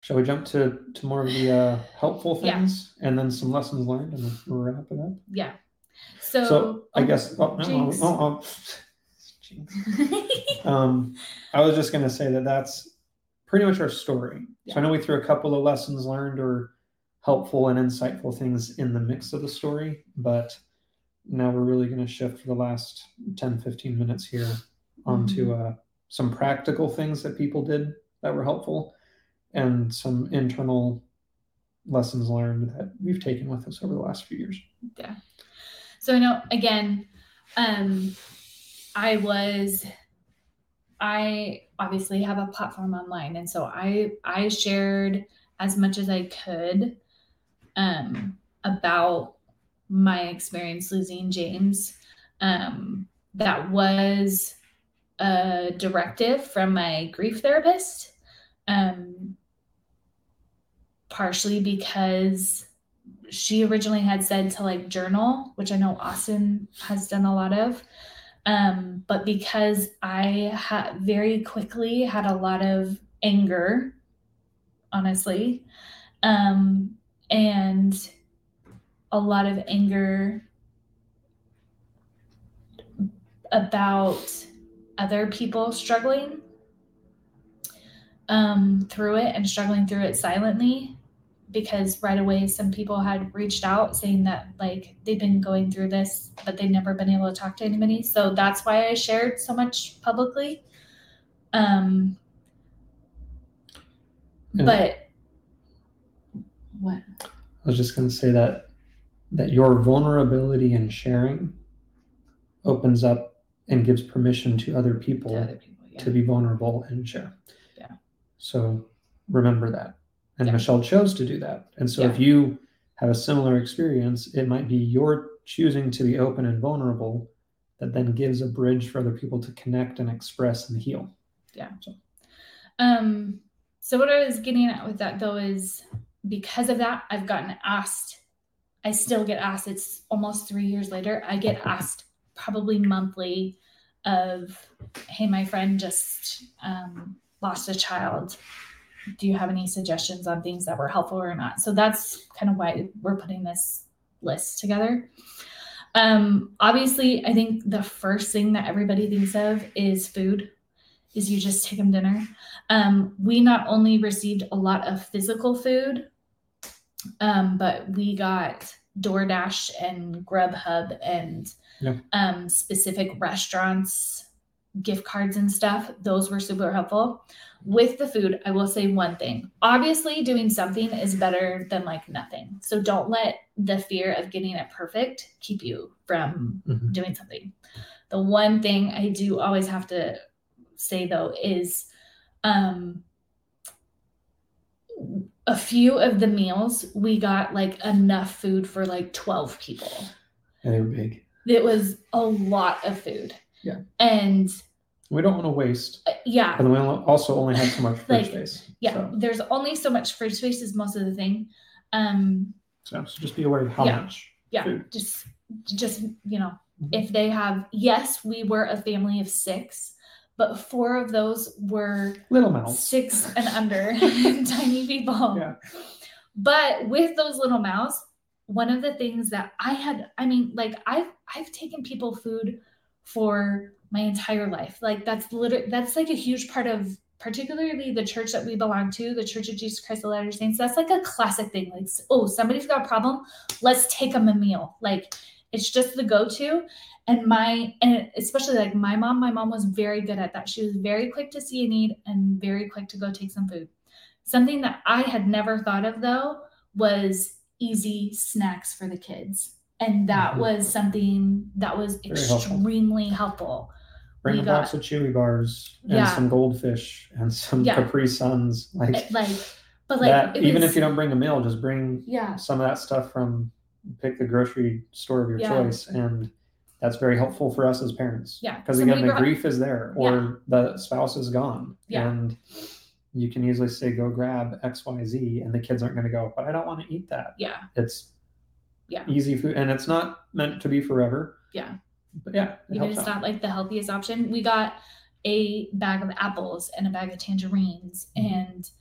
Shall we jump to more of the helpful Yeah. things and then some lessons learned and then we'll wrap it up? Yeah. So I guess, Jinx. jinx. I was just going to say that that's pretty much our story. So I know we threw a couple of lessons learned or helpful and insightful things in the mix of the story, but now we're really going to shift for the last 10-15 minutes here onto some practical things that people did that were helpful and some internal lessons learned that we've taken with us over the last few years. Yeah. So I know, again, I obviously have a platform online, and so I shared as much as I could about my experience losing James. That was a directive from my grief therapist, partially because she originally had said to like journal, which I know Austin has done a lot of. But because I very quickly had a lot of anger, honestly, and a lot of anger about other people struggling through it and struggling through it silently, because right away some people had reached out saying that like they've been going through this but they've never been able to talk to anybody. So that's why I shared so much publicly. But what? I was just going to say that your vulnerability and sharing opens up and gives permission to other people, to be vulnerable and share. Yeah. So remember that. And Michelle chose to do that. And so if you have a similar experience, it might be your choosing to be open and vulnerable that then gives a bridge for other people to connect and express and heal. Yeah. So what I was getting at with that though is because of that, I've gotten asked, I still get asked, it's almost 3 years later, I get asked probably monthly of, hey, my friend just lost a child. Do you have any suggestions on things that were helpful or not? So that's kind of why we're putting this list together. Obviously, I think the first thing that everybody thinks of is food, is you just take them dinner. We not only received a lot of physical food, but we got DoorDash and Grubhub and specific restaurants, gift cards and stuff. Those were super helpful. With the food, I will say one thing. Obviously, doing something is better than like nothing. So don't let the fear of getting it perfect keep you from doing something. The one thing I do always have to say though is a few of the meals we got like enough food for like 12 people. And they were big. It was a lot of food. Yeah. And we don't want to waste. Yeah. And we also only have so much fridge space. Yeah. So. There's only so much fridge space is most of the thing. So just be aware of how much. Yeah. Food. Just, you know, if they have, yes, we were a family of 6, but 4 of those were little mouths, 6 and under, tiny people. Yeah. But with those little mouths, one of the things that I've taken people food for my entire life. Like that's like a huge part of particularly the church that we belong to, the Church of Jesus Christ of Latter-day Saints. That's like a classic thing. Like, oh, somebody's got a problem, let's take them a meal. Like it's just the go-to. And especially like my mom was very good at that. She was very quick to see a need and very quick to go take some food. Something that I had never thought of though was easy snacks for the kids. And that was something that was very extremely helpful. Bring a box of Chewy bars and some Goldfish and some Capri Suns. Even if you don't bring a meal, just bring some of that stuff from pick the grocery store of your choice. And that's very helpful for us as parents. Yeah. Because again, the grief is there or the spouse is gone. Yeah. And you can easily say, go grab XYZ and the kids aren't going to go, but I don't want to eat that. Yeah. It's easy food and it's not meant to be forever. Yeah. But even it's not like the healthiest option. We got a bag of apples and a bag of tangerines and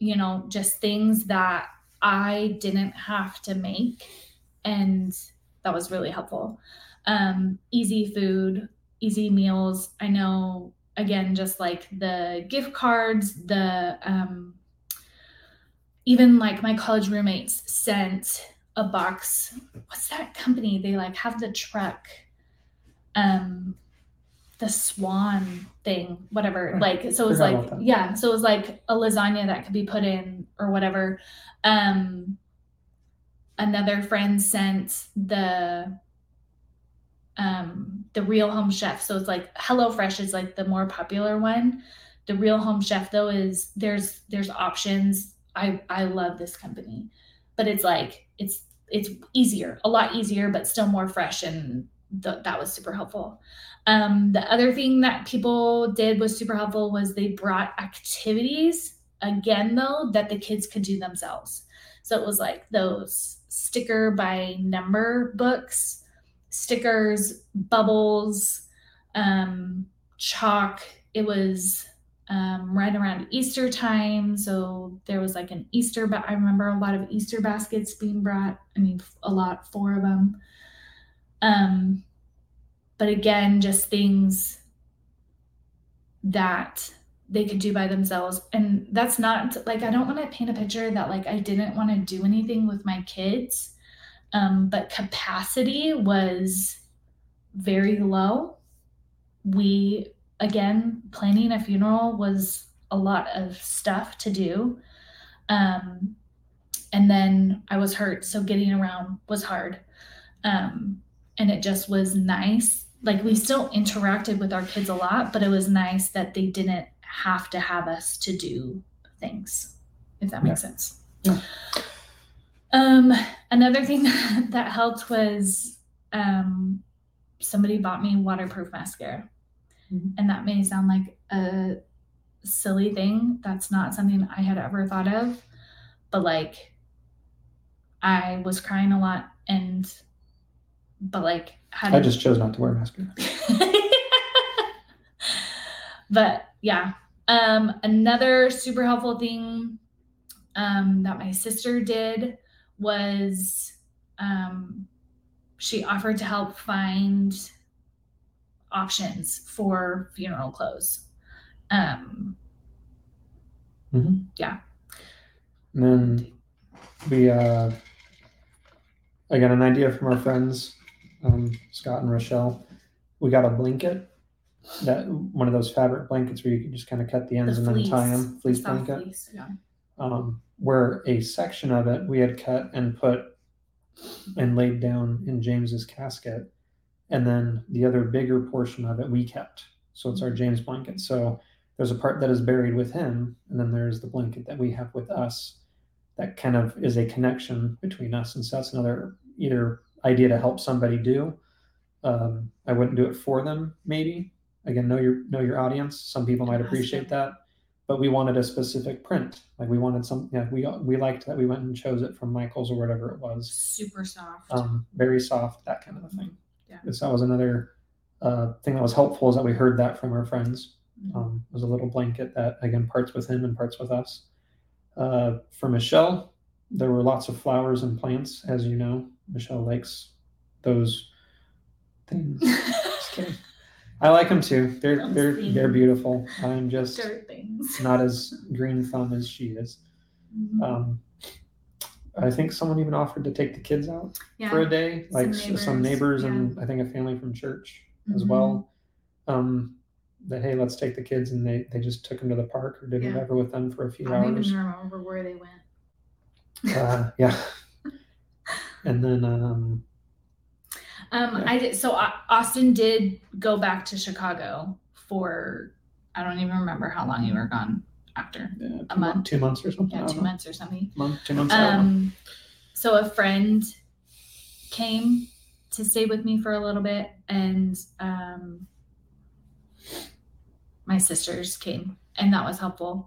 just things that I didn't have to make. And that was really helpful. Easy food, easy meals. I know, again, just like the gift cards, even like my college roommates sent a box. What's that company? They like have the truck, the Swan thing, whatever. Like, so it was like, yeah. So it was like a lasagna that could be put in or whatever. Another friend sent the Real Home Chef. So it's like HelloFresh is like the more popular one. The Real Home Chef though is there's options. I love this company, but it's like, it's easier, a lot easier, but still more fresh. And that was super helpful. The other thing that people did was super helpful was they brought activities again though, that the kids could do themselves. So it was like those sticker by number books, stickers, bubbles, chalk. It was right around Easter time. So there was like an Easter, but I remember a lot of Easter baskets being brought. I mean, a lot, 4 of them. But again, just things that they could do by themselves. And that's not like, I don't want to paint a picture that like I didn't want to do anything with my kids. But capacity was very low. Again, planning a funeral was a lot of stuff to do. And then I was hurt, so getting around was hard. And it just was nice. Like we still interacted with our kids a lot, but it was nice that they didn't have to have us to do things, if that makes sense. Yeah. Another thing that helped was somebody bought me waterproof mascara. Mm-hmm. And that may sound like a silly thing. That's not something I had ever thought of. But like, I was crying a lot I just chose not to wear mascara. But yeah. Another super helpful thing that my sister did was she offered to help find options for funeral clothes. Mm-hmm. Yeah. And then we I got an idea from our friends, Scott and Rochelle. We got a blanket, that one of those fabric blankets where you can just kind of cut the ends and then tie them. Fleece blanket. Fleece, yeah. Where a section of it we had cut and put and laid down in James's casket, and then the other bigger portion of it we kept. So it's our James blanket. So there's a part that is buried with him, and then there's the blanket that we have with us. That kind of is a connection between us, and so that's another either idea to help somebody do. I wouldn't do it for them, maybe. Again, know your audience. Some people might appreciate that, but we wanted a specific print. Like we wanted some. Yeah, we liked that. We went and chose it from Michael's or whatever it was. Super soft. Very soft, that kind of a thing. Yeah. So that was another thing that was helpful, is that we heard that from our friends. Mm-hmm. It was a little blanket that, again, parts with him and parts with us. For Michelle, there were lots of flowers and plants, as you know. Michelle likes those things. Just kidding. I like them too. They're beautiful. I'm just not as green thumb as she is. Mm-hmm. I think someone even offered to take the kids out for a day, like some neighbors and I think a family from church as well. That, hey, let's take the kids, and they just took them to the park or did whatever with them for a few hours. I don't even remember where they went. Yeah. And then Austin did go back to Chicago for, I don't even remember how long you were gone after. A month, 2 months or something. Yeah, 2 months or something. 2 months. So a friend came to stay with me for a little bit, and my sisters came, and that was helpful.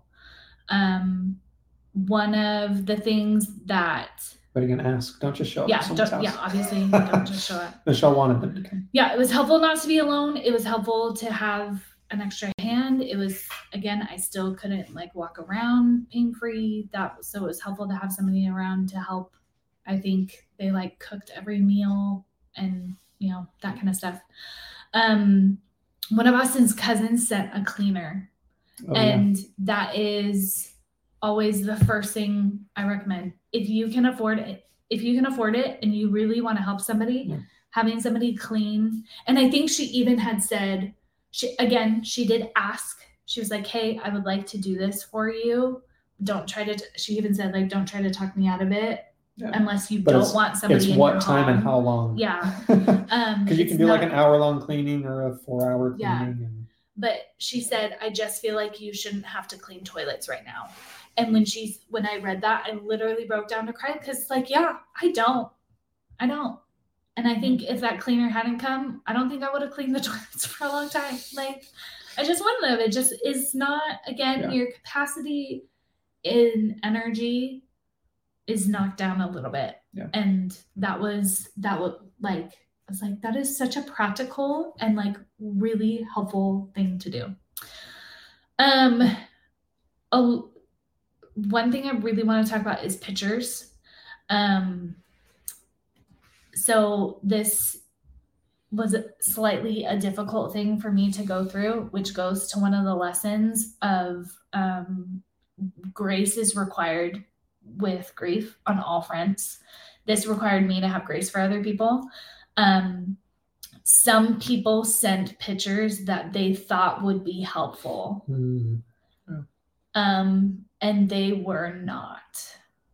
One of the things that, but again, ask, don't just show up. Obviously, don't just show up. Michelle wanted them to come. Yeah, it was helpful not to be alone. It was helpful to have an extra hand. It was, again, I still couldn't like walk around pain-free. So it was helpful to have somebody around to help. I think they like cooked every meal and, you know, that kind of stuff. One of Austin's cousins sent a cleaner. And that is always the first thing I recommend. If you can afford it and you really want to help somebody, having somebody clean. And I think she even had said, she did ask. She was like, hey, I would like to do this for you. She even said, like, don't try to talk me out of it unless you don't want somebody in your home. It's what time and how long. Yeah. Because you can do like an hour-long cleaning or a 4-hour cleaning. Yeah. But she said, I just feel like you shouldn't have to clean toilets right now. And when I read that, I literally broke down to cry because, like, yeah, I don't. And I think if that cleaner hadn't come, I don't think I would have cleaned the toilets for a long time. Like, I just wouldn't have. It just is not, again, your capacity in energy is knocked down a little bit. Yeah. And that was like, I was like, that is such a practical and like really helpful thing to do. One thing I really want to talk about is pictures. So this was slightly a difficult thing for me to go through, which goes to one of the lessons of grace is required with grief on all fronts. This required me to have grace for other people. Some people sent pictures that they thought would be helpful. And they were not.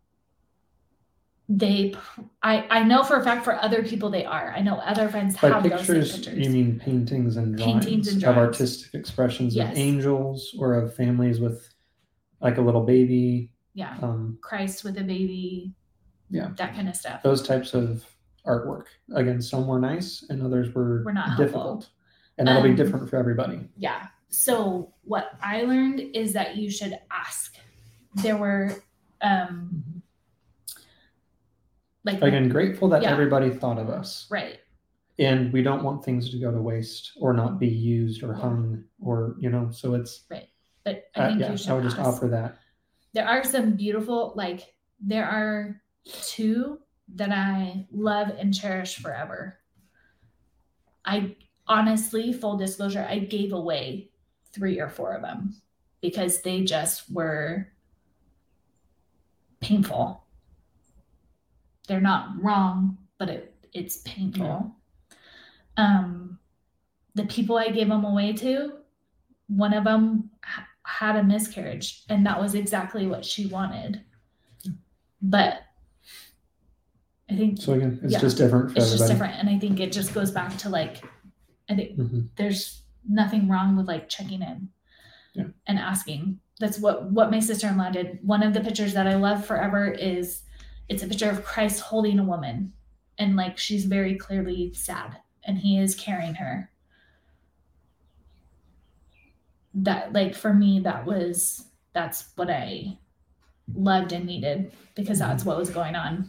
I know for a fact for other people they are. I know other friends have those pictures. You mean paintings and drawings of artistic expressions of angels or of families with like a little baby. Yeah. Christ with a baby. Yeah. That kind of stuff. Those types of artwork. Again, some were nice and others were not difficult. Helpful. And that'll be different for everybody. Yeah. So what I learned is that you should ask. There were again, grateful that everybody thought of us. Right. And we don't want things to go to waste or not be used or hung or, so it's right. But I think you should I would just offer that. There are some beautiful, there are 2 that I love and cherish forever. I honestly, full disclosure, I gave away 3 or 4 of them because they just were painful. They're not wrong, but it's painful. Yeah. The people I gave them away to, one of them had a miscarriage, and that was exactly what she wanted. But I think so. Again, it's just different for everybody. It's just different, and I think it just goes back to I think there's nothing wrong with checking in and asking. That's what my sister-in-law did. One of the pictures that I love forever is it's a picture of Christ holding a woman, and she's very clearly sad, and he is carrying her. That for me, that's what I loved and needed because that's what was going on.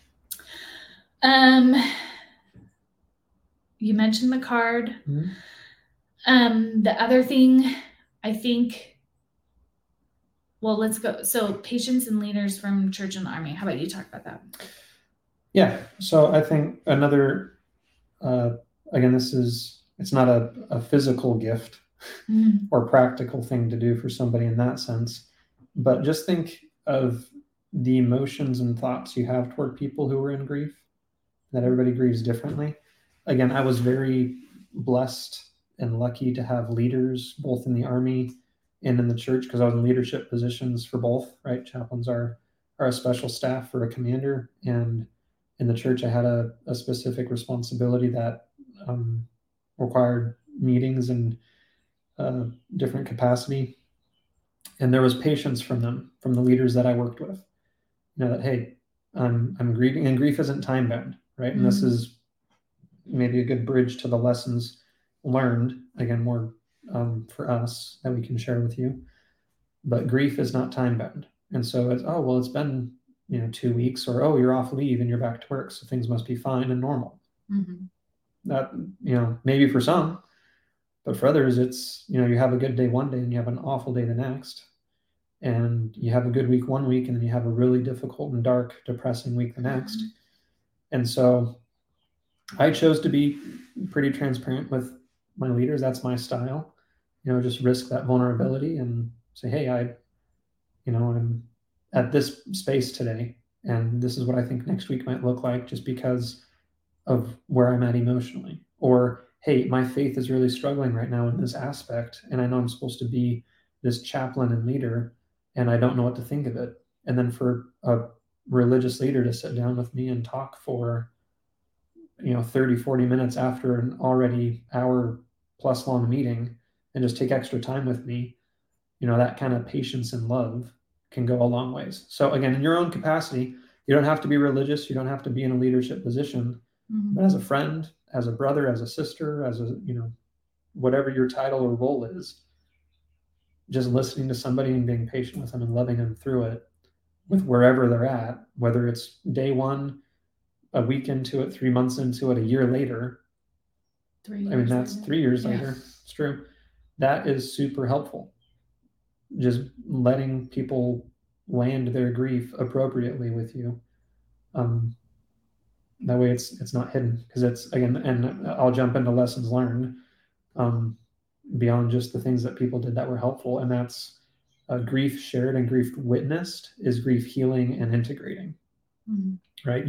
You mentioned the card. The other thing, I think, well, let's go. So patients and leaders from Church and the Army. How about you talk about that? Yeah. So I think another, again, it's not a physical gift or practical thing to do for somebody in that sense, but just think of the emotions and thoughts you have toward people who are in grief, that everybody grieves differently. Again, I was very blessed and lucky to have leaders both in the Army and in the church because I was in leadership positions for both, right? Chaplains are a special staff for a commander, and in the church I had a specific responsibility that required meetings and different capacity. And there was patience from them, from the leaders that I worked with, that, hey, I'm grieving, and grief isn't time bound, right? And this is maybe a good bridge to the lessons learned, again, more for us that we can share with you. But grief is not time bound. And so it's been, 2 weeks, or, you're off leave and you're back to work, so things must be fine and normal. That, maybe for some, But for others, it's, you have a good day one day and you have an awful day the next. And you have a good week one week and then you have a really difficult and dark, depressing week the next. And so I chose to be pretty transparent with my leaders. That's my style. Just risk that vulnerability and say, hey, I'm at this space today, and this is what I think next week might look like, just because of where I'm at emotionally. Or, hey, my faith is really struggling right now in this aspect, and I know I'm supposed to be this chaplain and leader, and I don't know what to think of it. And then for a religious leader to sit down with me and talk for 30, 40 minutes after an already hour plus long meeting and just take extra time with me, that kind of patience and love can go a long ways. So again, in your own capacity, you don't have to be religious. You don't have to be in a leadership position, but as a friend, as a brother, as a sister, as a, whatever your title or role is, just listening to somebody and being patient with them and loving them through it with wherever they're at, whether it's day one, a week into it, 3 months into it, a year later. 3 years that's later. 3 years later. It's true. That is super helpful. Just letting people land their grief appropriately with you. That way it's not hidden, because it's, again, and I'll jump into lessons learned beyond just the things that people did that were helpful. And that's grief shared and grief witnessed is grief healing and integrating, right?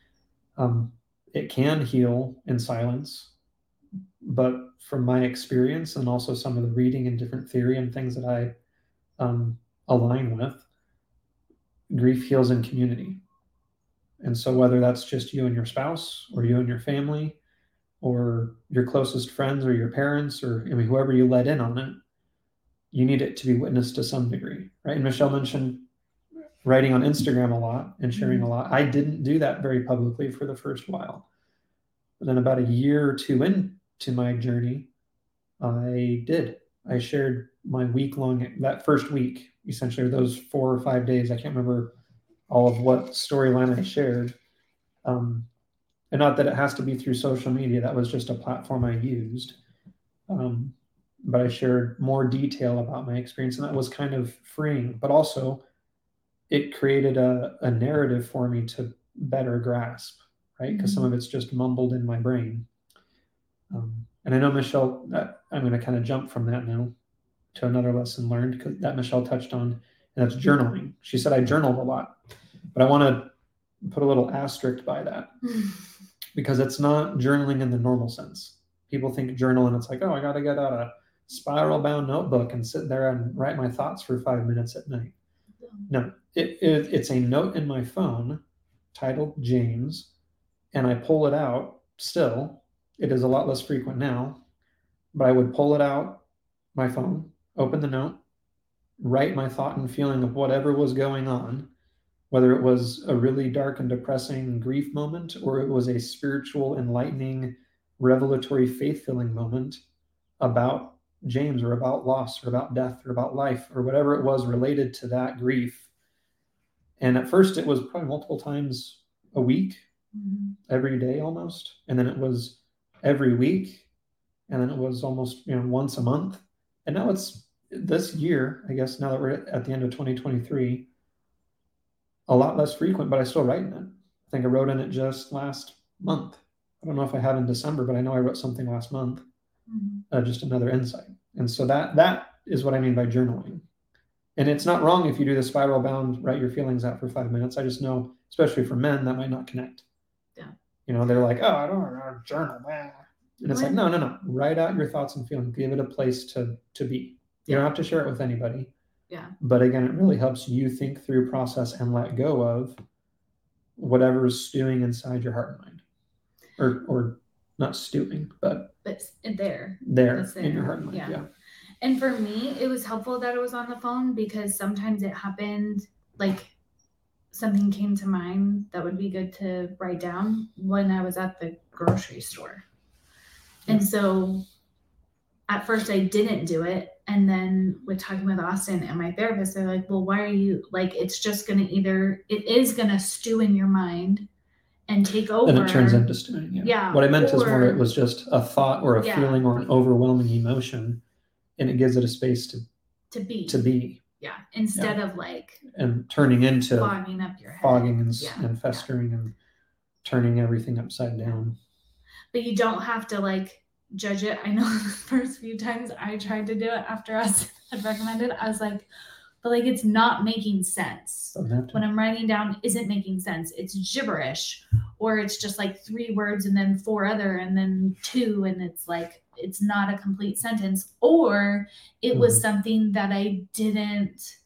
It can heal in silence, but from my experience and also some of the reading and different theory and things that I align with, grief heals in community. And so whether that's just you and your spouse, or you and your family, or your closest friends, or your parents, or whoever you let in on it, you need it to be witnessed to some degree, right? And Michelle mentioned writing on Instagram a lot and sharing a lot. I didn't do that very publicly for the first while. But then about a year or two into my journey, I did. I shared my that first week, essentially, or those 4 or 5 days. I can't remember all of what storyline I shared. And not that it has to be through social media. That was just a platform I used. But I shared more detail about my experience, and that was kind of freeing. But also, it created a narrative for me to better grasp, right? Because some of it's just mumbled in my brain. And I know Michelle, I'm going to kind of jump from that now to another lesson learned that Michelle touched on, and that's journaling. She said I journaled a lot, but I want to put a little asterisk by that because it's not journaling in the normal sense. People think journal and it's like, oh, I got to get out a spiral bound notebook and sit there and write my thoughts for 5 minutes at night. No, it's a note in my phone titled James, and I pull it out still. It is a lot less frequent now, but I would pull it out, my phone, open the note, write my thought and feeling of whatever was going on, whether it was a really dark and depressing grief moment, or it was a spiritual, enlightening, revelatory, faith-filling moment about James, or about loss, or about death, or about life, or whatever it was related to that grief. And at first it was probably multiple times a week, every day almost. And then it was every week. And then it was almost once a month. And now it's this year, I guess, now that we're at the end of 2023, a lot less frequent, but I still write in it. I think I wrote in it just last month. I don't know if I have in December, but I know I wrote something last month. Just another insight. And so that is what I mean by journaling. And it's not wrong if you do the spiral bound, write your feelings out for 5 minutes. I just know, especially for men, that might not connect. Yeah. They're like, oh, I don't want to journal. And it's like, no. Write out your thoughts and feelings. Give it a place to be. You don't have to share it with anybody. Yeah. But again, it really helps you think through, process, and let go of whatever's stewing inside your heart and mind. Or not stewing, but there in your heart and mind. Yeah. And for me, it was helpful that it was on the phone, because sometimes it happened, like something came to mind that would be good to write down when I was at the grocery store. And so at first I didn't do it. And then with talking with Austin and my therapist, they're like, well, why are you, like, it's just going to it is going to stew in your mind. and take over. Then it turns into stewing. Yeah. What I meant is more it was just a thought or a feeling or an overwhelming emotion, and it gives it a space to be. Yeah. Instead of and turning into fogging up your head. Fogging and festering and turning everything upside down. But you don't have to judge it. I know the first few times I tried to do it after us had recommended, I was like, but it's not making sense. When I'm writing down isn't making sense. It's gibberish, or it's just 3 words and then 4 other and then 2, and it's not a complete sentence, or it was something that I didn't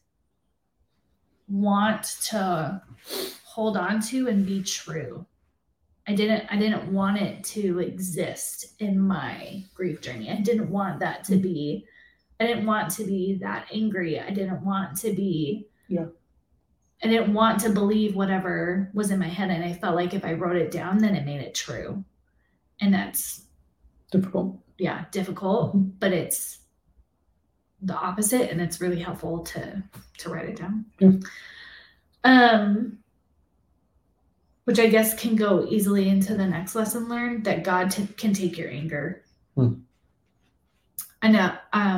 want to hold on to and be true. I didn't want it to exist in my grief journey. I didn't want that to be. I didn't want to be that angry. I didn't want to be. Yeah. I didn't want to believe whatever was in my head, and I felt like if I wrote it down, then it made it true, and that's difficult. Yeah, difficult, but it's the opposite, and it's really helpful to write it down. Yeah. Which I guess can go easily into the next lesson learned, that God can take your anger. I know,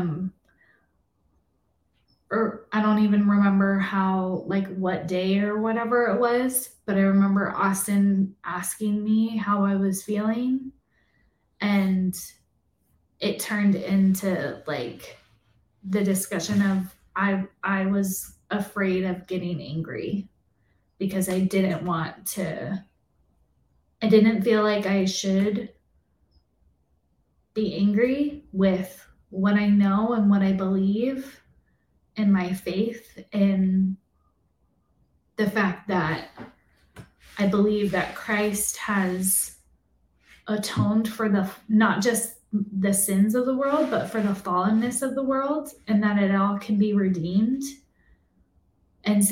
or I don't even remember how, what day or whatever it was, but I remember Austin asking me how I was feeling, and it turned into the discussion of I was afraid of getting angry because I didn't feel like I should be angry with what I know and what I believe and my faith in the fact that I believe that Christ has atoned for not just the sins of the world, but for the fallenness of the world, and that it all can be redeemed. And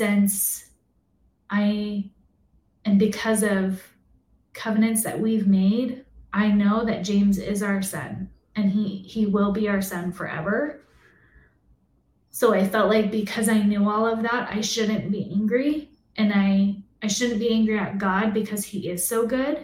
because of covenants that we've made, I know that James is our son, and he will be our son forever. So I felt like because I knew all of that, I shouldn't be angry, and I shouldn't be angry at God because he is so good.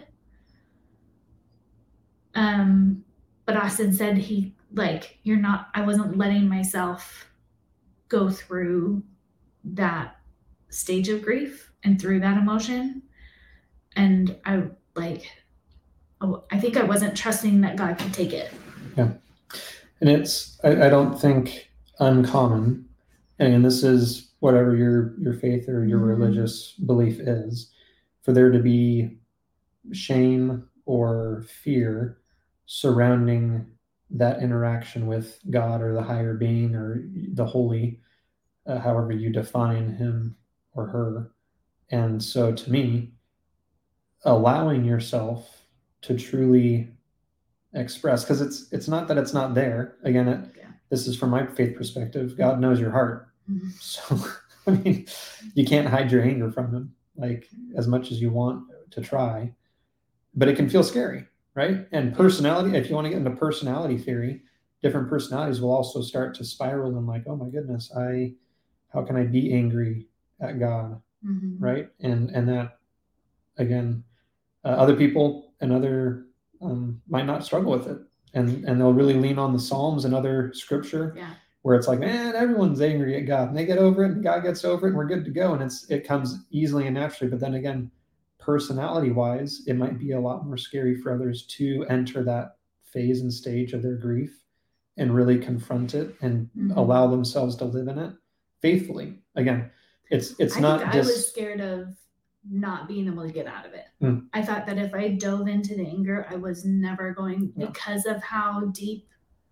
But Austin said I wasn't letting myself go through that stage of grief and through that emotion. And I think I wasn't trusting that God could take it. Yeah. And it's, I don't think uncommon, and this is whatever your faith or your religious belief is, for there to be shame or fear surrounding that interaction with God or the higher being or the holy, however you define him or her. And so to me, allowing yourself to truly express, because it's not that it's not there. Again, this is from my faith perspective. God knows your heart. So, I mean, you can't hide your anger from him, as much as you want to try, but it can feel scary, right? And personality, if you want to get into personality theory, different personalities will also start to spiral and oh my goodness, how can I be angry at God? Right? And that, again, other people and other might not struggle with it, and they'll really lean on the Psalms and other scripture, where it's man, everyone's angry at God, and they get over it, and God gets over it, and we're good to go, and it comes easily and naturally. But then again, personality wise, it might be a lot more scary for others to enter that phase and stage of their grief and really confront it and allow themselves to live in it faithfully. Again, I was scared of not being able to get out of it. I thought that if I dove into the anger, I was never going, because of how deep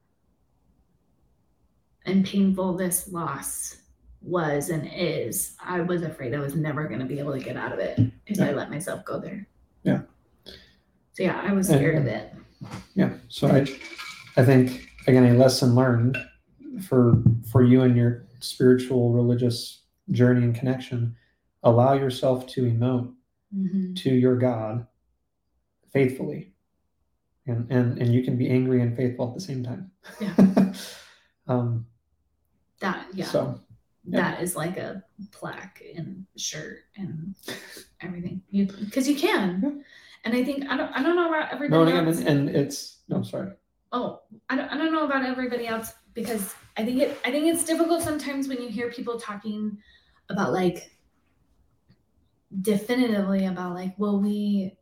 and painful this loss was and is. I was afraid I was never going to be able to get out of it if I let myself go there. Yeah. So I was scared of it. Yeah. So I think, again, a lesson learned for you and your spiritual religious journey and connection: allow yourself to emote to your God faithfully, and you can be angry and faithful at the same time. That is like a plaque and shirt and everything. You because you can. Yeah. And I think I don't know about everybody else. And it's sorry. Oh, I don't know about everybody else, because I think it's difficult sometimes when you hear people talking about like definitively about like, well, we,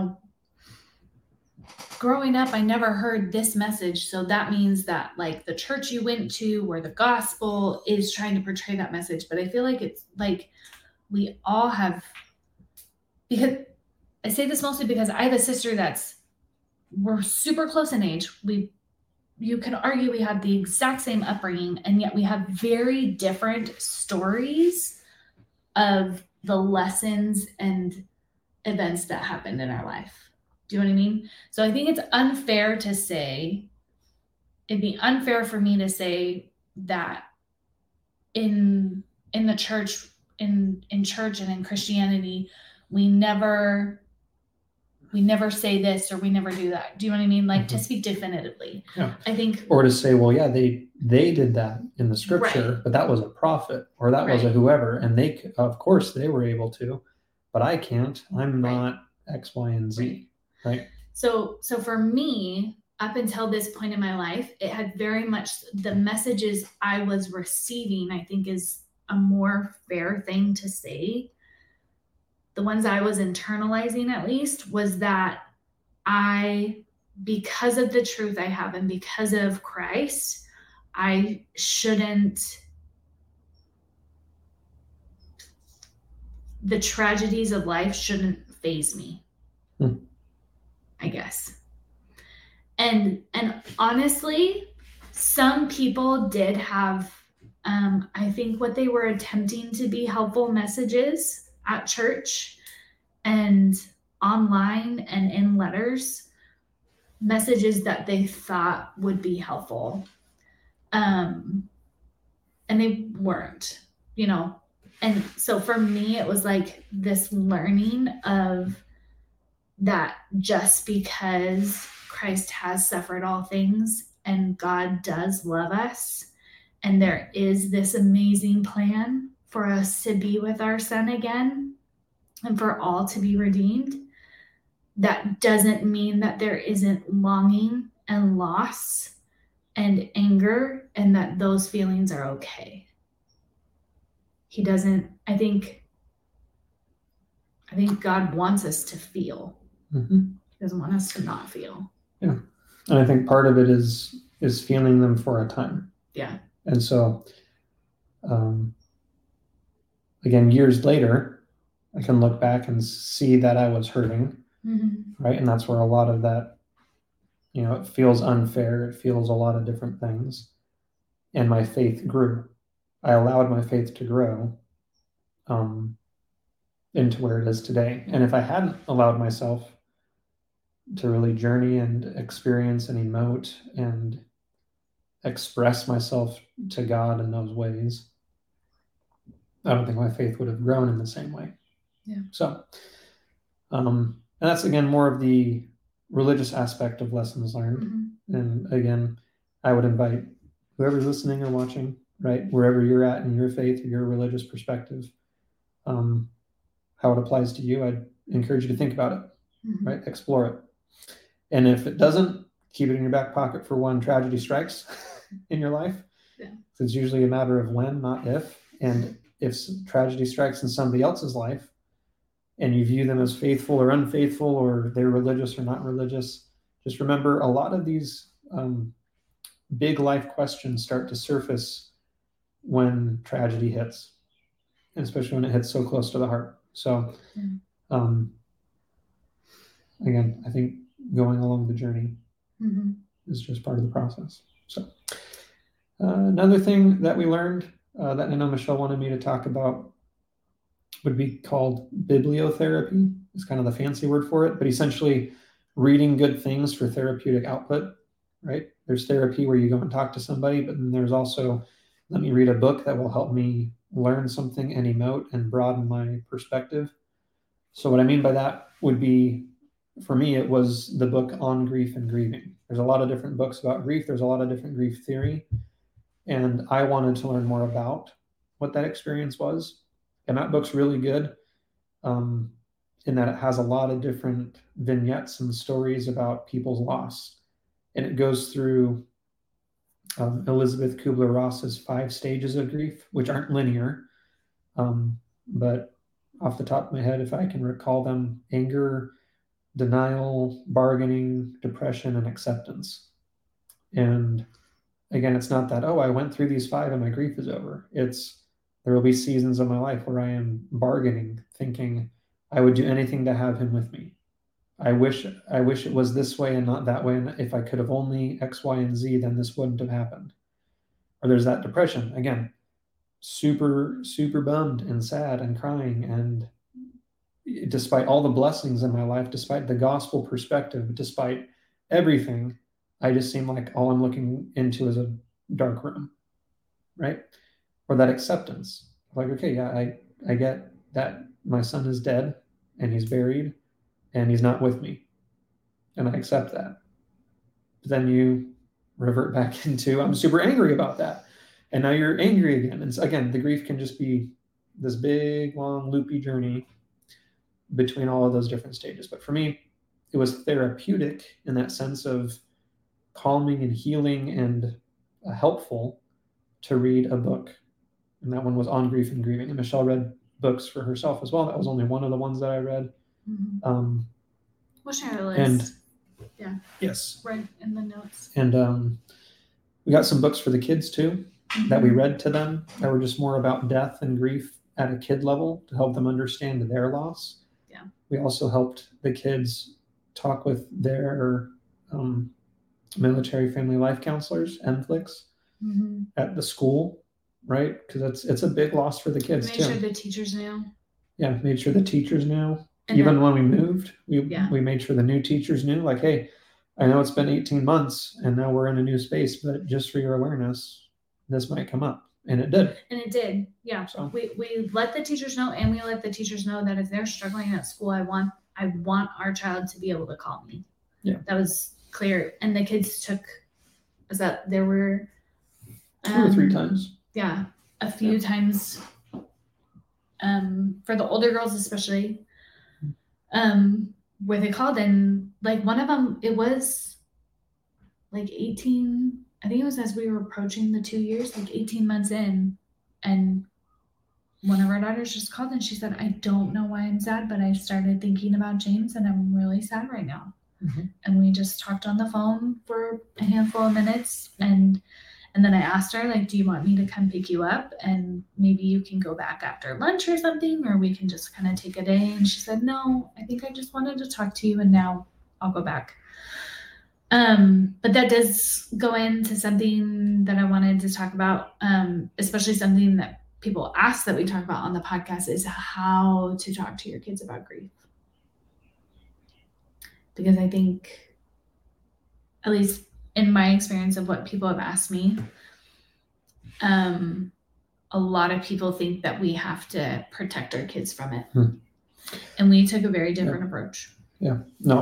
growing up, I never heard this message. So that means that like the church you went to where the gospel is trying to portray that message. But I feel like it's like we all have, because I say this mostly because I have a sister we're super close in age. You can argue we had the exact same upbringing, and yet we have very different stories of the lessons and events that happened in our life. Do you know what I mean? So I think it'd be unfair for me to say that in the church, in church and in Christianity, we never say this or we never do that. Do you know what I mean? Like, to speak definitively. Yeah. I think. Or to say, well, yeah, they did that in the scripture, right, but that was a prophet or that was a whoever, and they, of course, they were able to, but I can't. I'm not X, Y, and Z. Right. So for me, up until this point in my life, it had very much the messages I was receiving, I think is a more fair thing to say. The ones I was internalizing, at least, was that because of the truth I have and because of Christ, I shouldn't, the tragedies of life shouldn't faze me. I guess. And honestly, some people did have, I think what they were attempting to be helpful messages at church and online and in letters, messages that they thought would be helpful. And they weren't, And so for me, it was like this learning of that just because Christ has suffered all things and God does love us, and there is this amazing plan for us to be with our son again and for all to be redeemed, that doesn't mean that there isn't longing and loss and anger and that those feelings are okay. He doesn't, I think God wants us to feel. He doesn't want us to not feel. Yeah. And I think part of it is feeling them for a time. Yeah. And so, again, years later, I can look back and see that I was hurting, right? And that's where a lot of that, it feels unfair. It feels a lot of different things. And my faith grew. I allowed my faith to grow into where it is today. And if I hadn't allowed myself to really journey and experience and emote and express myself to God in those ways, I don't think my faith would have grown in the same way. Yeah. So, and that's, again, more of the religious aspect of lessons learned. And again, I would invite whoever's listening or watching, right, wherever you're at in your faith or your religious perspective, how it applies to you, I'd encourage you to think about it, right? Explore it. And if it doesn't, keep it in your back pocket for when tragedy strikes in your life. Yeah. It's usually a matter of when, not if. And if tragedy strikes in somebody else's life and you view them as faithful or unfaithful, or they're religious or not religious, just remember a lot of these big life questions start to surface when tragedy hits, and especially when it hits so close to the heart. So, again, I think going along the journey is just part of the process. So, another thing that we learned that I know Michelle wanted me to talk about would be called bibliotherapy. It's kind of the fancy word for it, but essentially reading good things for therapeutic output, right? There's therapy where you go and talk to somebody, but then there's also, let me read a book that will help me learn something and emote and broaden my perspective. So what I mean by that would be, for me, it was the book On Grief and Grieving. There's a lot of different books about grief. There's a lot of different grief theory. And I wanted to learn more about what that experience was. And that book's really good. in that it has a lot of different vignettes and stories about people's loss. And it goes through Elizabeth Kubler-Ross's 5 stages of grief, which aren't linear. But off the top of my head, if I can recall them: anger, denial, bargaining, depression, and acceptance. And again, it's not that, oh, I went through these 5 and my grief is over. It's, there will be seasons of my life where I am bargaining, thinking I would do anything to have him with me. I wish it was this way and not that way. And if I could have only X, Y, and Z, then this wouldn't have happened. Or there's that depression. Again, super, super bummed and sad and crying. And despite all the blessings in my life, despite the gospel perspective, despite everything, I just seem like all I'm looking into is a dark room, right? Or that acceptance. Like, okay, yeah, I get that my son is dead and he's buried and he's not with me. And I accept that. But then you revert back into, I'm super angry about that. And now you're angry again. And so again, the grief can just be this big, long, loopy journey between all of those different stages. But for me, it was therapeutic in that sense of calming and healing and helpful to read a book. And that one was On Grief and Grieving. And Michelle read books for herself as well. That was only one of the ones that I read. Mm-hmm. We'll share a list. And yeah. Yes. Right in the notes. And we got some books for the kids too, mm-hmm. that we read to them that were just more about death and grief at a kid level to help them understand their loss. Yeah. We also helped the kids talk with their military family life counselors, MFLCs, mm-hmm. at the school, right? Because it's a big loss for the kids too. Made sure the teachers knew. Yeah, made sure the teachers knew. And even when we moved, we made sure the new teachers knew, like, hey, I know it's been 18 months and now we're in a new space, but just for your awareness, this might come up. And it did. And it did. Yeah. So we let the teachers know, and we let the teachers know that if they're struggling at school, I want our child to be able to call me. Yeah. That was clear. And the kids there were 2 or 3 times. Yeah. A few times. For the older girls especially. Where they called, and like one of them, it was like 18, I think it was as we were approaching the 2 years, like 18 months in, and one of our daughters just called and she said, I don't know why I'm sad, but I started thinking about James and I'm really sad right now. Mm-hmm. And we just talked on the phone for a handful of minutes, and then I asked her, like, do you want me to come pick you up and maybe you can go back after lunch or something, or we can just kind of take a day? And she said, no, I think I just wanted to talk to you and now I'll go back. But that does go into something that I wanted to talk about, especially something that people ask that we talk about on the podcast, is how to talk to your kids about grief. Because I think, at least in my experience of what people have asked me, a lot of people think that we have to protect our kids from it. And we took a very different approach. Yeah. No,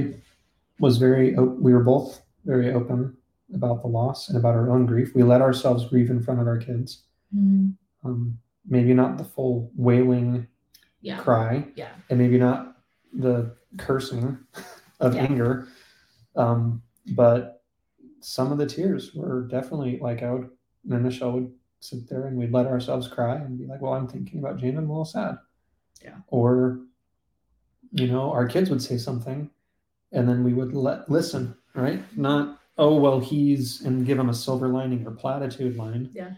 we were both very open about the loss and about our own grief. We let ourselves grieve in front of our kids. Mm-hmm. Maybe not the full wailing cry. Yeah. And maybe not the cursing of anger. But some of the tears were definitely like, Michelle would sit there and we'd let ourselves cry and be like, well, I'm thinking about Jane, I'm a little sad. Yeah. Or, our kids would say something and then we would listen, right? Not, oh, well, and give them a silver lining or platitude line. Yeah.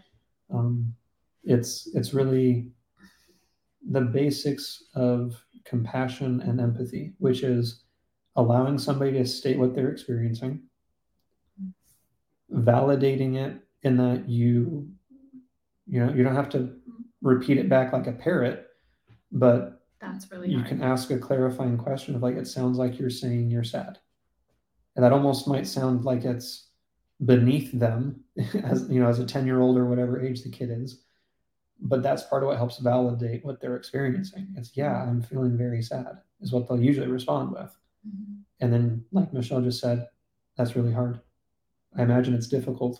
It's really the basics of compassion and empathy, which is allowing somebody to state what they're experiencing, validating it in that you don't have to repeat it back like a parrot, but that's really you can ask a clarifying question of like, it sounds like you're saying you're sad. And that almost might sound like it's beneath them as a 10-year-old or whatever age the kid is. But that's part of what helps validate what they're experiencing. It's, I'm feeling very sad is what they'll usually respond with. Mm-hmm. And then, like Michelle just said, that's really hard. I imagine it's difficult,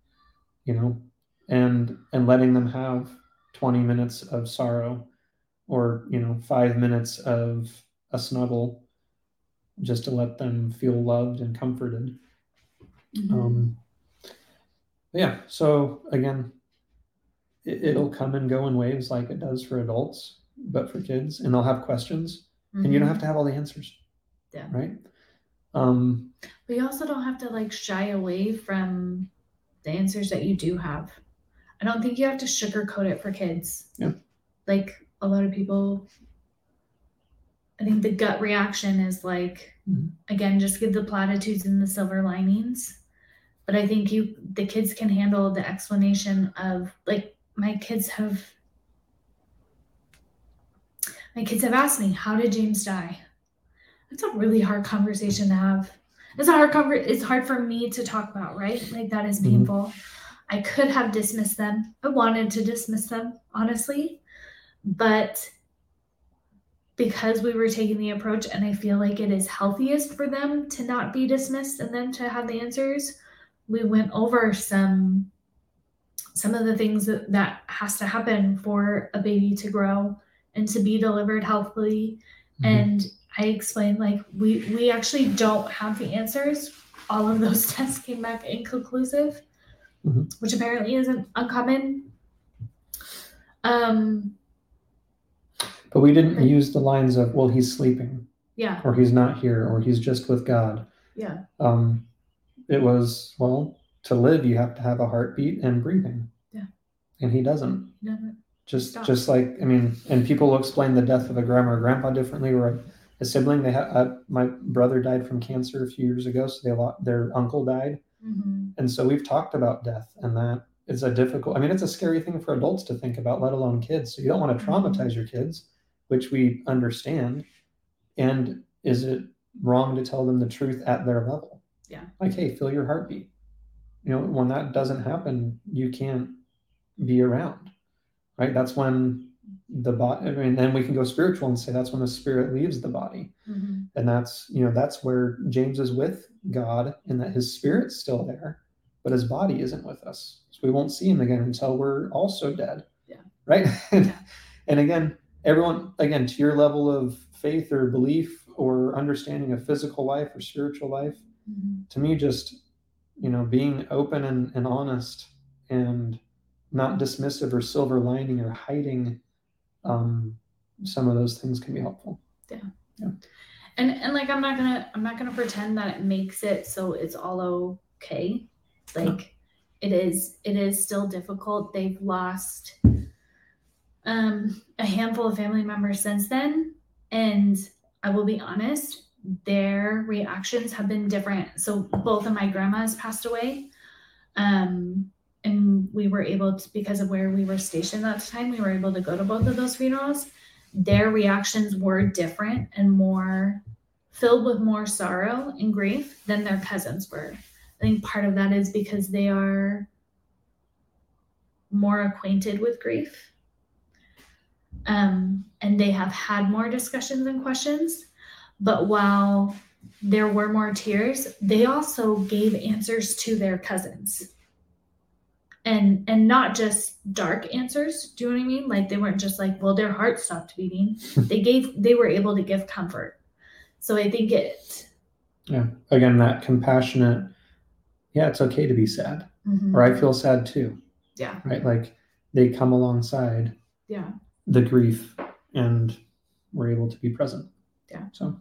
and letting them have 20 minutes of sorrow or 5 minutes of a snuggle just to let them feel loved and comforted. Yeah, so again, it'll come and go in waves like it does for adults, but for kids, and they'll have questions, and you don't have to have all the answers. Yeah. Right. But you also don't have to like shy away from the answers that you do have. I don't think you have to sugarcoat it for kids. Yeah. Like a lot of people, I think the gut reaction is like, again, just give the platitudes and the silver linings. But I think the kids can handle the explanation of, like, my kids have asked me, how did James die? It's a really hard conversation to have. It's hard for me to talk about, right? Like, that is painful. I could have dismissed them. I wanted to dismiss them, honestly. But because we were taking the approach, and I feel like it is healthiest for them to not be dismissed and then to have the answers, we went over some of the things that has to happen for a baby to grow and to be delivered healthily. And I explained, like, we actually don't have the answers. All of those tests came back inconclusive, which apparently isn't uncommon. But we didn't use the lines of, well, he's sleeping. Yeah. Or he's not here, or he's just with God. Yeah. It was, well, to live, you have to have a heartbeat and breathing. Yeah. And he doesn't. He doesn't. Just like, and people will explain the death of a grandma or grandpa differently, or a sibling. My brother died from cancer a few years ago, so their uncle died. And so we've talked about death, and that is it's a scary thing for adults to think about, let alone kids. So you don't want to traumatize your kids, which we understand. And is it wrong to tell them the truth at their level? Yeah. Like, hey, feel your heartbeat. When that doesn't happen, you can't be around, right? That's when the body, then we can go spiritual and say that's when the spirit leaves the body. And that's where James is with God, and that his spirit's still there, but his body isn't with us. So we won't see him again until we're also dead. Yeah. Right. And again, everyone, to your level of faith or belief or understanding of physical life or spiritual life, to me, just, being open and honest and not dismissive or silver lining or hiding some of those things can be helpful. Yeah. And like, I'm not gonna pretend that it makes it so it's all okay. Like, it is still difficult. They've lost a handful of family members since then, and I will be honest, their reactions have been different. So both of my grandmas passed away, and we were able to, because of where we were stationed at the time, we were able to go to both of those funerals. Their reactions were different and more filled with more sorrow and grief than their cousins were. I think part of that is because they are more acquainted with grief. And they have had more discussions and questions. But while there were more tears, they also gave answers to their cousins. And not just dark answers. Do you know what I mean? Like, they weren't just like, well, their heart stopped beating. They were able to give comfort. So I think again, that compassionate, it's okay to be sad. Or I feel sad too. Yeah. Right. Like, they come alongside the grief, and we're able to be present. Yeah. So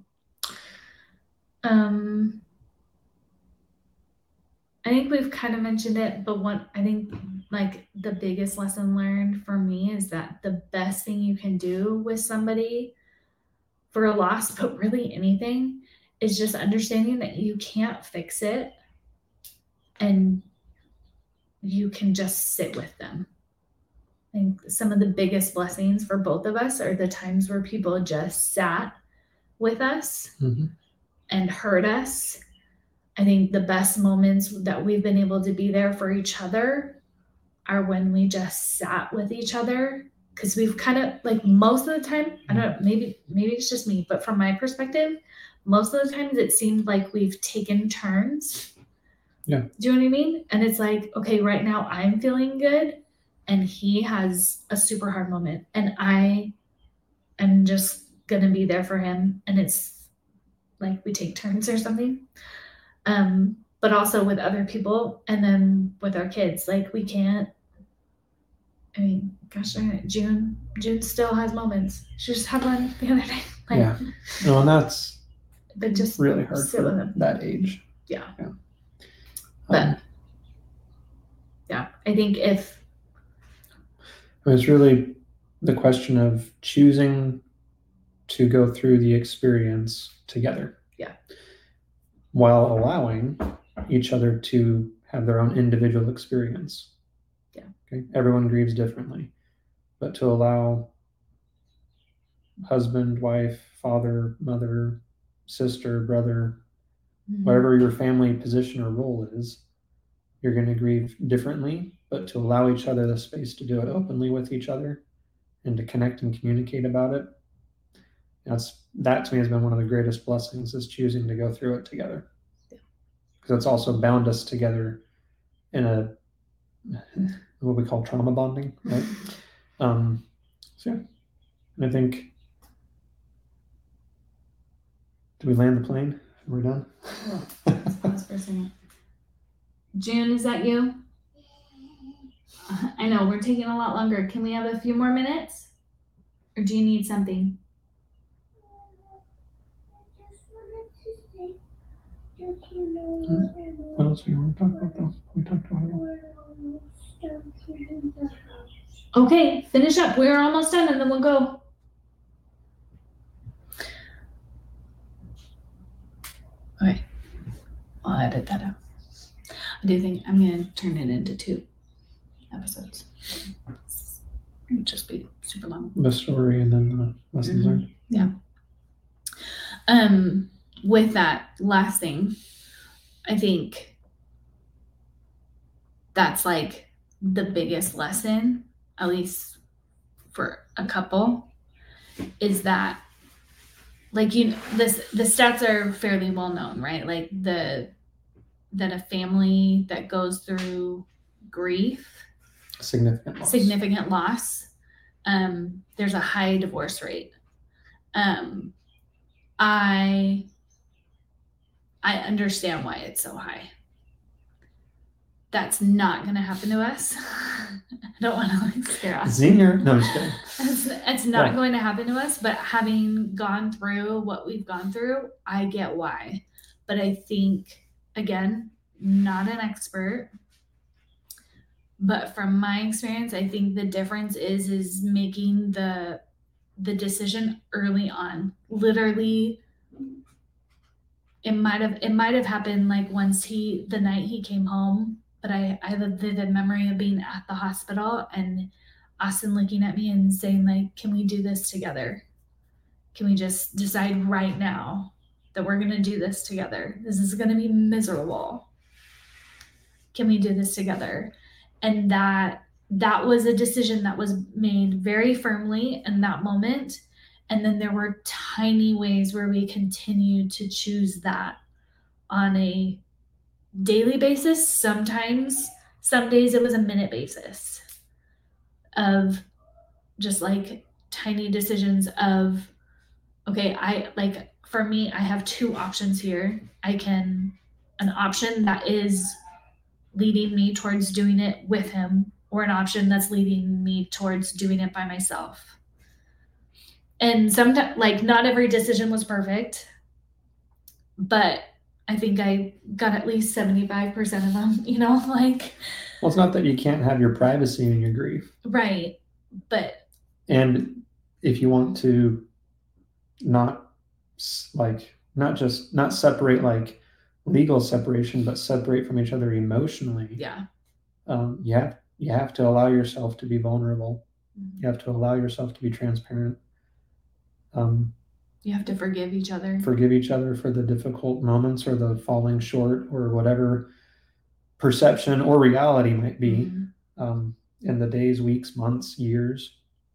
I think we've kind of mentioned it, but I think like the biggest lesson learned for me is that the best thing you can do with somebody for a loss, but really anything, is just understanding that you can't fix it, and you can just sit with them. I think some of the biggest blessings for both of us are the times where people just sat with us and heard us. I think the best moments that we've been able to be there for each other are when we just sat with each other, because we've kind of, like, most of the time, I don't know, maybe it's just me, but from my perspective, most of the times it seemed like we've taken turns. Yeah. Do you know what I mean? And it's like, okay, right now I'm feeling good, and he has a super hard moment, and I I'm just going to be there for him. And it's like we take turns or something. But also with other people, and then with our kids, like we can't, I mean, gosh darn it, June still has moments. She just had one the other day. Like, yeah. No, and that's just really hard for that age. Yeah. But yeah, I think it's really the question of choosing to go through the experience together. Yeah. While allowing each other to have their own individual experience. Yeah. Okay. Everyone grieves differently, but to allow husband, wife, father, mother, sister, brother, whatever your family position or role is, you're going to grieve differently, but to allow each other the space to do it openly with each other and to connect and communicate about it. That to me has been one of the greatest blessings, is choosing to go through it together. Because it's also bound us together in a what we call trauma bonding, right? So yeah, and I think, did we land the plane? Are we done? Let's pause for a second. June, is that you? I know we're taking a lot longer. Can we have a few more minutes, or do you need something? What else do you want to talk about though? We talked about it. Okay, finish up. We're almost done and then we'll go. Okay, I'll edit that out. I do think I'm going to turn it into 2 episodes. It'll just be super long. The story and then the lessons learned. Yeah. With that last thing, I think that's like the biggest lesson, at least for a couple, is that, like, the stats are fairly well known, right? Like that a family that goes through grief, significant loss, there's a high divorce rate. I understand why it's so high. That's not going to happen to us. I don't want to scare us. Zinger. No, I'm just kidding. It's not going to happen to us, but having gone through what we've gone through, I get why. But I think, again, not an expert, but from my experience, I think the difference is making the decision early on. Literally, it might have happened like once the night he came home, but I have a vivid memory of being at the hospital and Austin looking at me and saying, like, can we do this together? Can we just decide right now that we're going to do this together? This is going to be miserable. Can we do this together? And that was a decision that was made very firmly in that moment. And then there were tiny ways where we continued to choose that on a daily basis. Sometimes, some days it was a minute basis of just like tiny decisions of, okay, for me, I have 2 options here. An option that is leading me towards doing it with him, or an option that's leading me towards doing it by myself. And sometimes, like, not every decision was perfect, but I think I got at least 75% of them, like. Well, it's not that you can't have your privacy in your grief. Right. And if you want to not separate like legal separation, but separate from each other emotionally. Yeah. You have to allow yourself to be vulnerable. Mm-hmm. You have to allow yourself to be transparent. You have to forgive each other. Forgive each other for the difficult moments or the falling short or whatever perception or reality might be, in the days, weeks, months, years.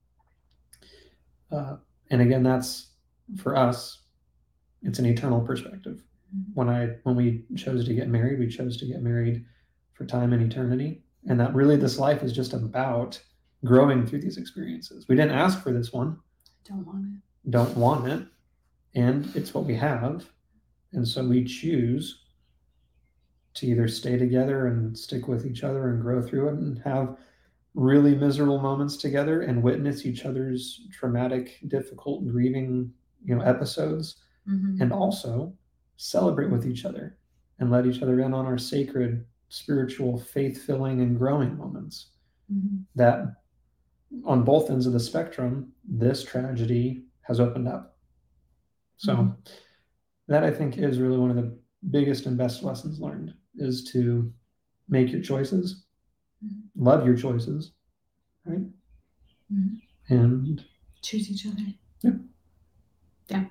And again, that's, for us, it's an eternal perspective. Mm-hmm. When we chose to get married, we chose to get married for time and eternity. And that really, this life is just about growing through these experiences. We didn't ask for this one. don't want it, and it's what we have. And so we choose to either stay together and stick with each other and grow through it and have really miserable moments together and witness each other's traumatic, difficult, grieving, episodes, and also celebrate with each other and let each other in on our sacred, spiritual, faith-filling, and growing moments. That on both ends of the spectrum, this tragedy has opened up. So that, I think, is really one of the biggest and best lessons learned, is to make your choices, love your choices, right? And choose each other. Yeah.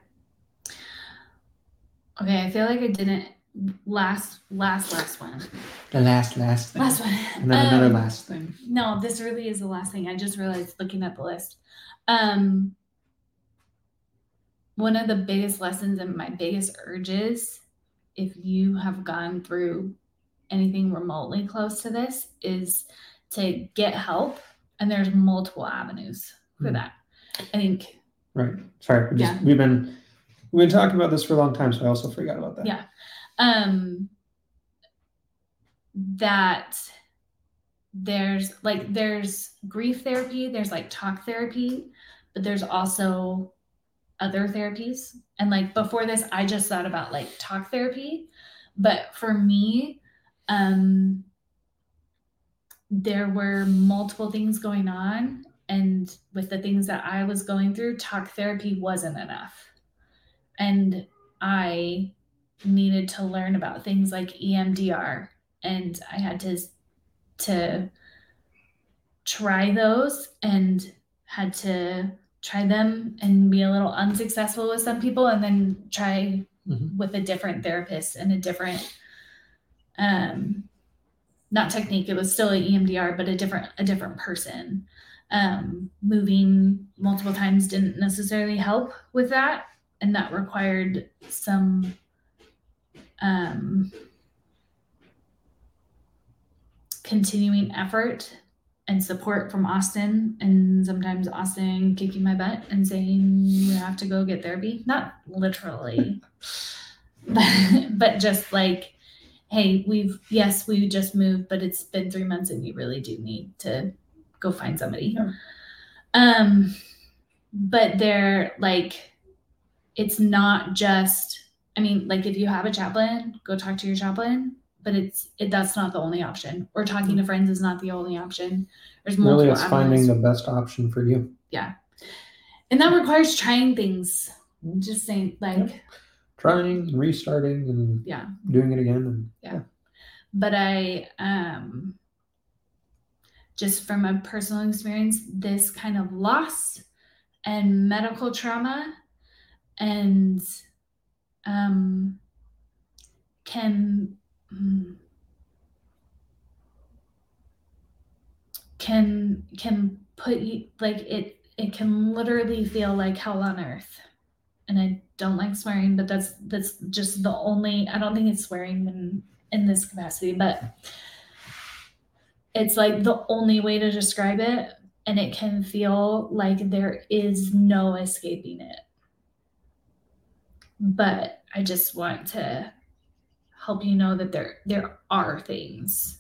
Okay, I feel like I didn't last one. The last thing. Last one. And then another last thing. No, this really is the last thing. I just realized looking at the list. One of the biggest lessons and my biggest urges, if you have gone through anything remotely close to this, is to get help. And there's multiple avenues for that. I think. Right. Sorry. We've been talking about this for a long time, so I also forgot about that. Yeah. That there's grief therapy, there's talk therapy, but there's also other therapies. And before this, I just thought about talk therapy, but for me, there were multiple things going on, and with the things that I was going through, talk therapy wasn't enough. And I needed to learn about things like EMDR, and I had to try those and had to try them and be a little unsuccessful with some people, and then try with a different therapist and a different not technique. It was still an EMDR, but a different person. Moving multiple times didn't necessarily help with that, and that required some continuing effort and support from Austin, and sometimes Austin kicking my butt and saying, you have to go get therapy. Not literally, but just hey, we just moved, but it's been 3 months and you really do need to go find somebody. Yeah. But they're it's not just, if you have a chaplain, go talk to your chaplain, but that's not the only option. Or talking to friends is not the only option. There's multiple avenues. Finding the best option for you. Yeah. And that requires trying things. Just saying trying, restarting, and doing it again. And, But I, just from a personal experience, this kind of loss and medical trauma and can put you it can literally feel like hell on earth. And I don't like swearing, but that's just the only, I don't think it's swearing in this capacity, but it's the only way to describe it. And it can feel like there is no escaping it. But I just want to help you know that there are things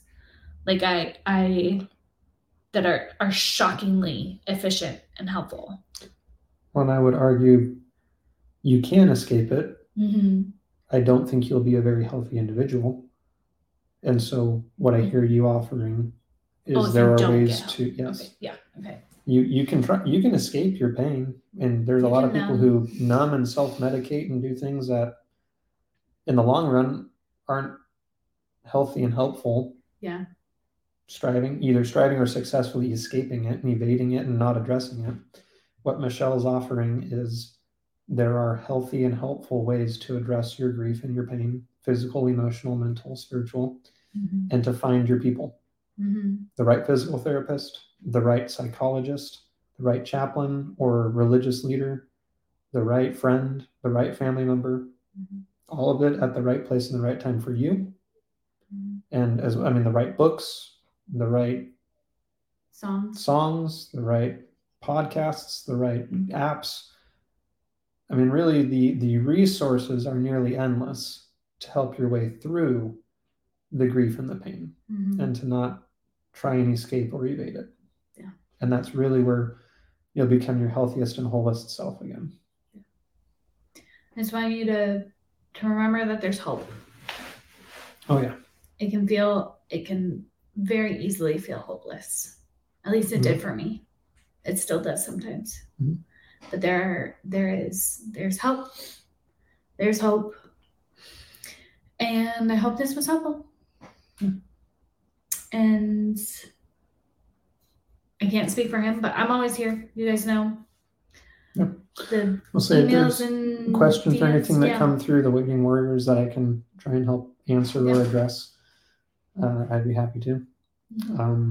I that are shockingly efficient and helpful. Well, I would argue you can escape it. I don't think you'll be a very healthy individual. And so what I hear you offering is there are ways to, yes. Okay. Yeah. Okay. You can escape your pain. And there's a lot of people who numb and self-medicate and do things that in the long run aren't healthy and helpful. Yeah. Either striving or successfully escaping it and evading it and not addressing it. What Michelle's offering is there are healthy and helpful ways to address your grief and your pain, physical, emotional, mental, spiritual, and to find your people. The right physical therapist, the right psychologist, the right chaplain or religious leader, the right friend, the right family member, all of it at the right place and the right time for you. And the right books, the right songs, the right podcasts, the right apps. I mean, really, the resources are nearly endless to help your way through the grief and the pain, and to not try and escape or evade it. Yeah. And that's really where you'll become your healthiest and wholest self again. Yeah. I just want you to remember that there's hope. Oh, yeah. It can very easily feel hopeless. At least it did for me. It still does sometimes. Mm-hmm. But there's hope. There's hope. And I hope this was helpful. Mm-hmm. And I can't speak for him, but I'm always here. You guys know. Yeah. We'll say emails and questions DMs, or anything that come through the Waiting Warriors that I can try and help answer or address. I'd be happy to. Mm-hmm.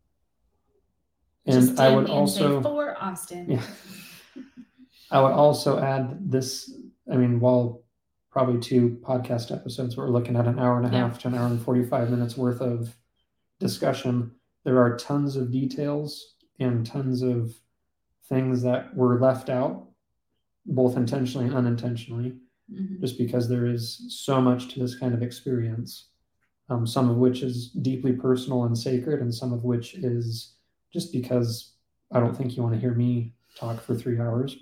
And I would also for Austin. Yeah. I would also add this. I mean, while probably 2 podcast episodes, we're looking at an hour and a half to an hour and 45 minutes worth of discussion. There are tons of details and tons of things that were left out, both intentionally and unintentionally, just because there is so much to this kind of experience. Some of which is deeply personal and sacred, and some of which is just because I don't think you want to hear me talk for 3 hours.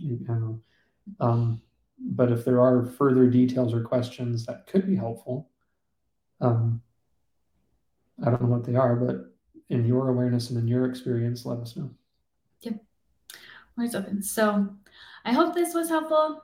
But if there are further details or questions that could be helpful, I don't know what they are, but in your awareness and in your experience, let us know. Yep. Always open. So I hope this was helpful.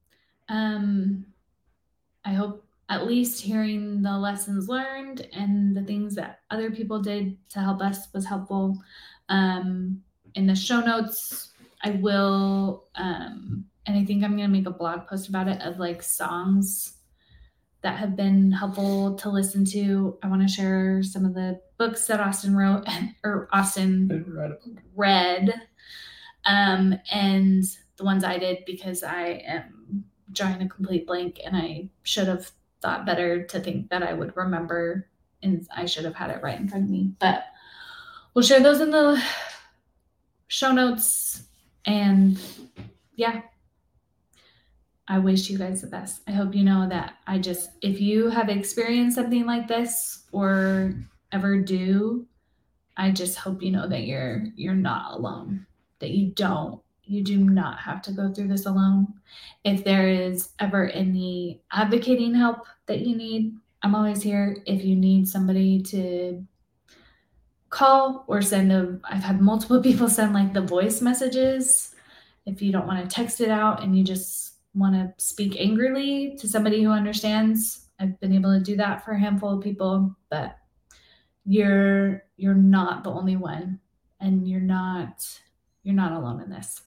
I hope at least hearing the lessons learned and the things that other people did to help us was helpful. In the show notes, I will, and I think I'm going to make a blog post about it, of like songs that have been helpful to listen to. I want to share some of the books that Austin wrote, or Austin read, and the ones I did, because I am drawing a complete blank and I should have thought better to think that I would remember, and I should have had it right in front of me. But we'll share those in the show notes. And yeah, I wish you guys the best. I hope you know that if you have experienced something like this or ever do, I just hope you know that you're not alone, that you do not have to go through this alone. If there is ever any advocating help that you need, I'm always here. If you need somebody to call or I've had multiple people send like the voice messages. If you don't want to text it out and you just want to speak angrily to somebody who understands, I've been able to do that for a handful of people. But you're not the only one, and you're not alone in this.